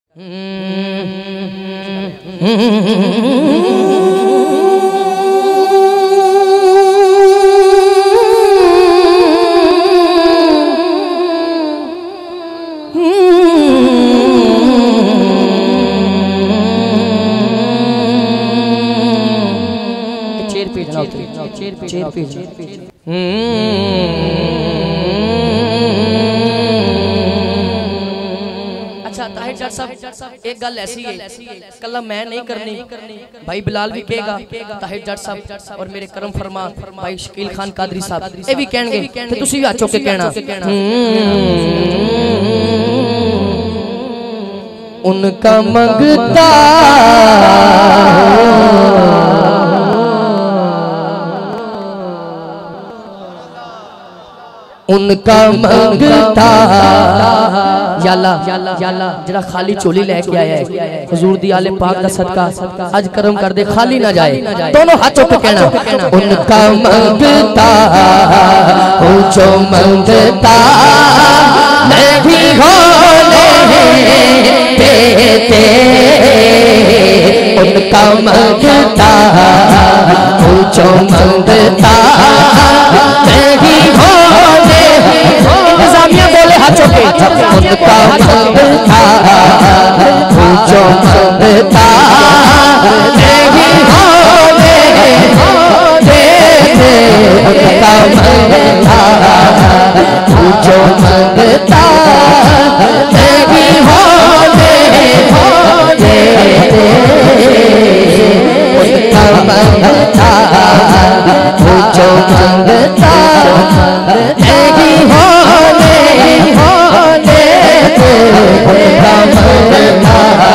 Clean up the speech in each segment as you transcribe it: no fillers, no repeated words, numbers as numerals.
अच्छा ताहिर जट साहब एक गल ऐसी है कला मैं नहीं करनी भाई बिलाल भी कहेगा ताहिर जट साहब और मेरे करम फरमा भाई शकील खान कादरी साहब ये भी कहणगे ते तुसी भी आचो के कहना उनका मंगता उनका मंगता याला जरा खाली चोली लेके आया है हुजूर दी आले पाक दा सदका आज करम कर दे खाली ना जाए दोनों हाथ चुक के कहना उनका मंगता हो जो मंगता नहीं होने देते उनका मंगता हो जो मंगता नहीं होने निजामिया बोले हाथ चुके उनका मंगता हो जो मंगता नहीं होने देते उनका मंगता हो जो मंगता नहीं होने देते उनका मंगता हो जो मंगता नहीं होने देते उनका मंगता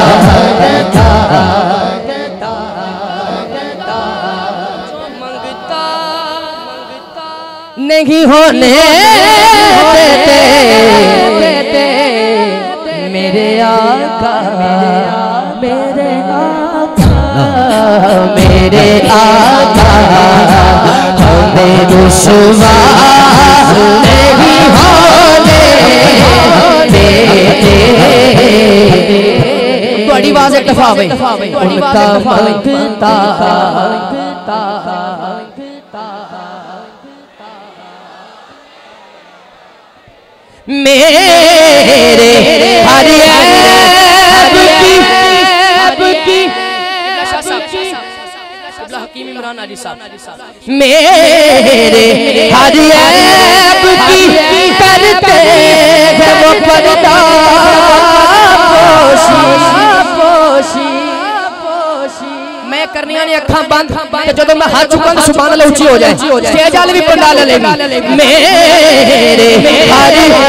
नहीं होने देते मेरे आका मेरे आका हमें रुसवा नहीं होने देते बड़ी आवाज एक दफा उनका मंगता मेरे हर ऐब की हकीम इमरान आजी साहब मेरे हर ऐब की करते हैं वो पर्दा पोशी मैं करनिया ने अखां बंद जब मैं हाथ चुका तो सुभान अल्लाह ऊंची हो जाए स्टेज वाले भी पंडाल लेगी मेरे हर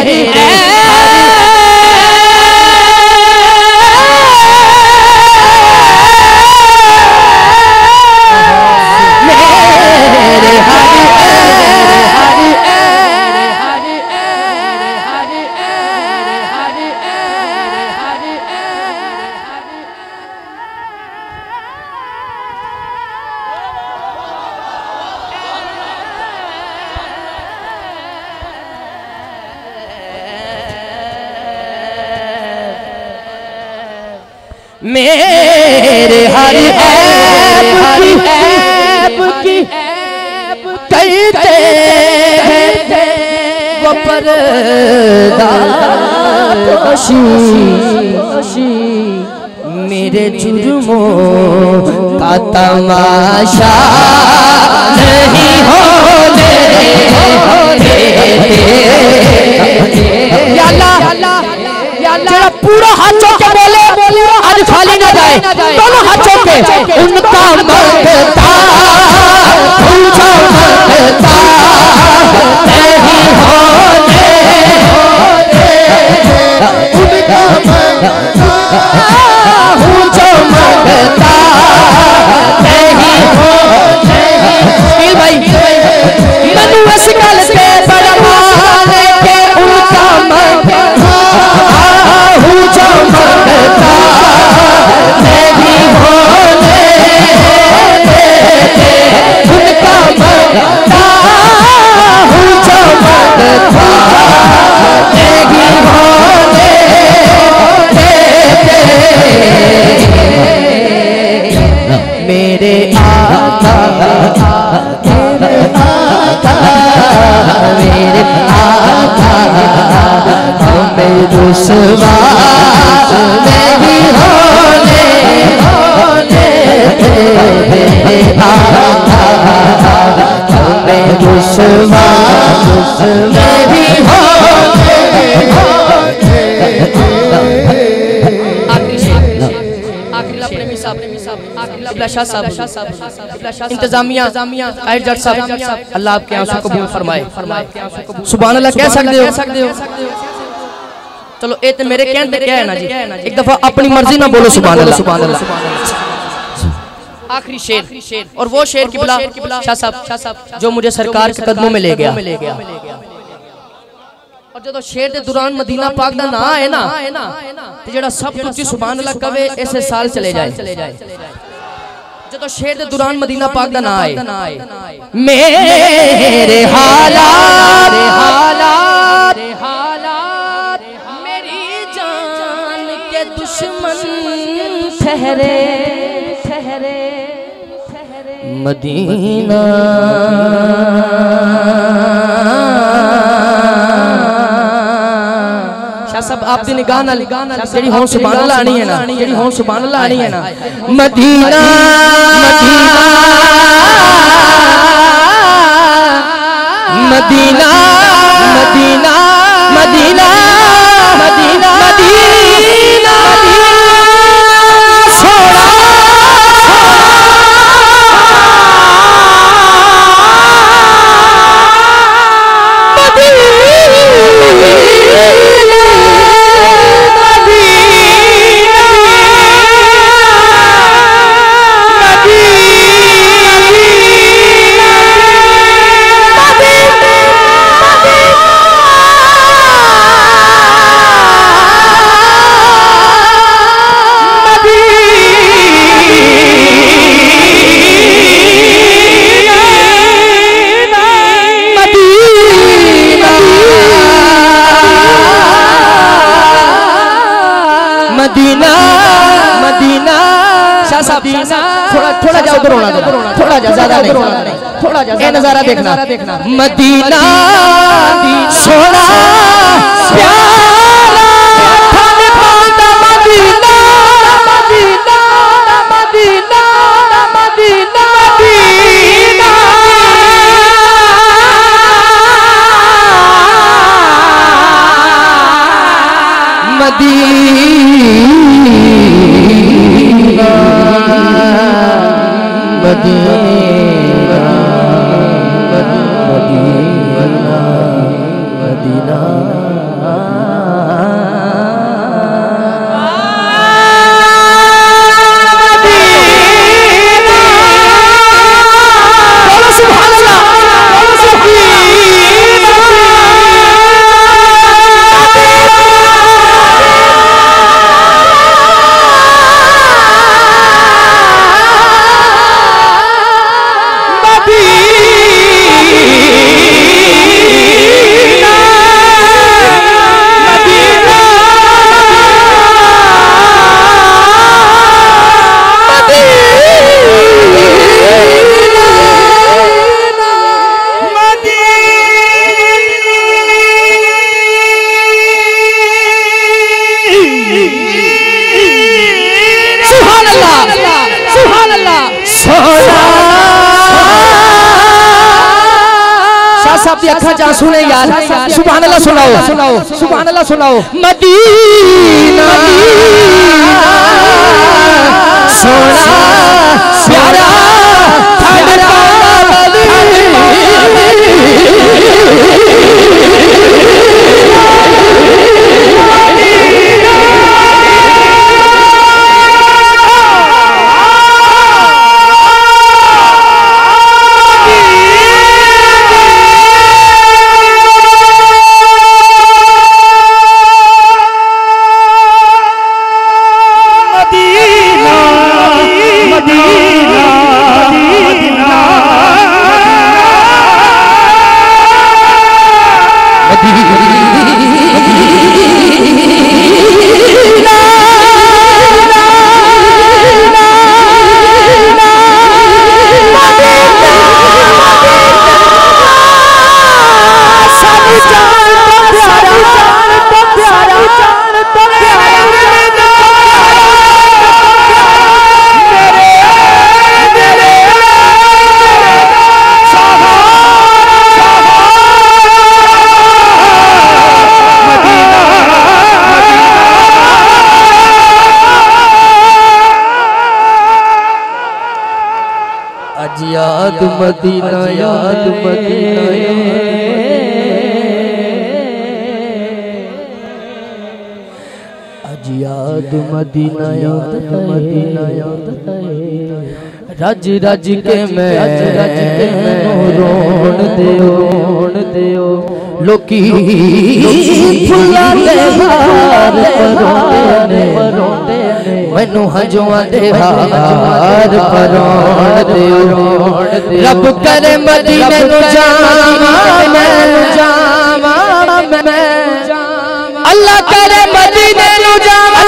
मेरे हर ऐब की करते हैं वो पर्दा पोशी मेरे जुर्मों का तमाशा नहीं होने देते पूरा हाथ चौके बोले आज खाली ना जाए दोनों हाथ चौके उनका मंगता उनका मंगता नहीं होने उनका मंगता जो मंगता नहीं होने भाई मनु इस गल पे बड़ा मान के उनका मंगता जो मंगता नहीं होने देते उनका मंगता जो मंगता नहीं होने देते आका मेरे आका मेरे आका हमें रुसवा नहीं होने मेरे आका हमें रुसवा नहीं होने। इंतजामिया जज साहब अल्लाह आपके आंसू कबूल फरमाए। सुभान अल्लाह कह सकते हो। चलो ये तो मेरे कहने पे क्या है ना जी, एक दफा अपनी मर्जी ना बोलो सुभान अल्लाह सुभान अल्लाह। आखिरी शेर और वो शेर की बिला शाह साहब जो मुझे सरकार के कदमों में ले गया। और जो शेर के दौरान मदीना पाक दा ना है ना ते जेड़ा सब तुच्ची सुभान अल्लाह कवे ऐसे साल चले जाए। जो शेर के दौरान मदीना पाक दा ना आए मेरे हालात मेरी जान के दुश्मन ठहरे मदीना सब आप दी निगाह नाल जेड़ी हों सुभान अल्लाह आनी है ना, जेड़ी हों सुभान अल्लाह आनी है ना। Medina Medina Medina Medina Medina Medina सोना मदीना मदीना शाह साहब थोड़ा जा उधर होना, थोड़ा जा ज्यादा नहीं, थोड़ा जा ये नजारा देखना। मदीना सोना प्यारा थाने पाता मदीना मदीना मदीना मदीना अखा जा सुने यार सुभान अल्लाह सुनाओ सुभान अल्लाह सुनाओ। मदीना सोना प्यारा याद मदीना याद मदीना आज याद मदीना याद मदीना याद रज रज के मैं रोण दियो लोकी फुला दे हार परोंदे मैनू हजूआं दे हार परोण दियो रब करे मदीने नू जावां मैं अल्लाह करे मदीने नू जावां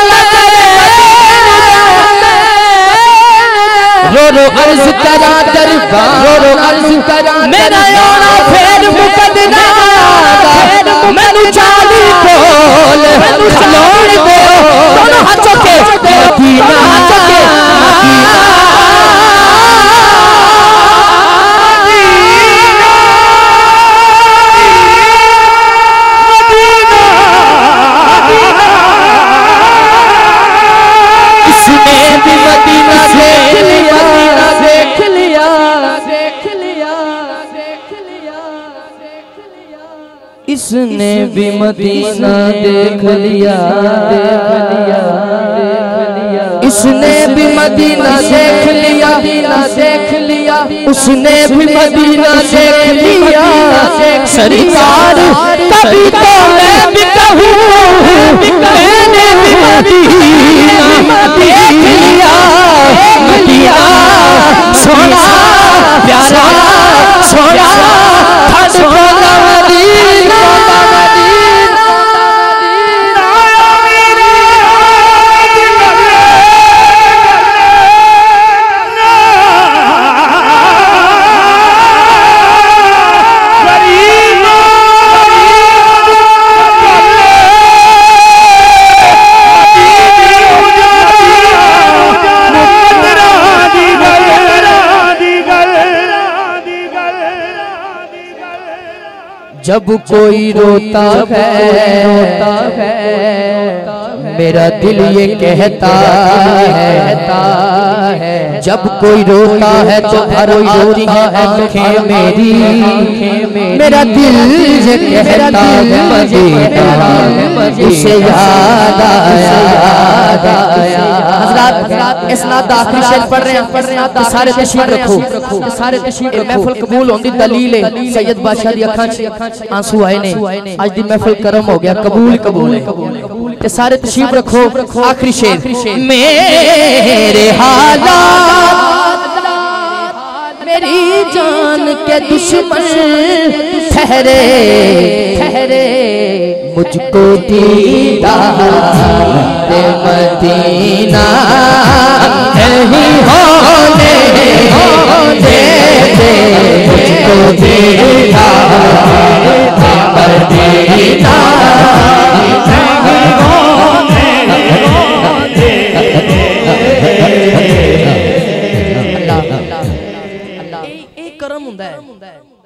रो रो अर्ज करा दरबार रो अर्ज करा मेरा आना फेर मुकदना मैनू चाली बोल खलोड़ दे दोनों हाथों के मदीना इसने भी मदीना देख लिया इसने भी मदीना देख लिया उसने भी मदीना देख लिया सरकार कभी तो मैं भी कहूँ मैंने भी मदीना देख लिया मदीना सोना प्यारा सोना जब कोई रोता है मेरा दिल ये कहता है जब कोई रोता है तो भर रोती है आंखें मेरी मेरा दिल ये कहता है मदीना उसे याद आया हज़रात इस नात आखिरी शेर पढ़ रहे हैं सारे तशरीफ रखो सारे तशरीफ महफिल कबूल होने दी दलील है सैयद बादशाह दी अखां आंसू आए ने आज दी महफिल करम हो गया कबूल ते सारे तशरीफ रखो आखिरी शेर मेरे हालात मेरी जान के दुश्मन ठहरे मुझको दीदार मदीना नहीं होने दे मुझको दीदार मदीना करम हुंदा है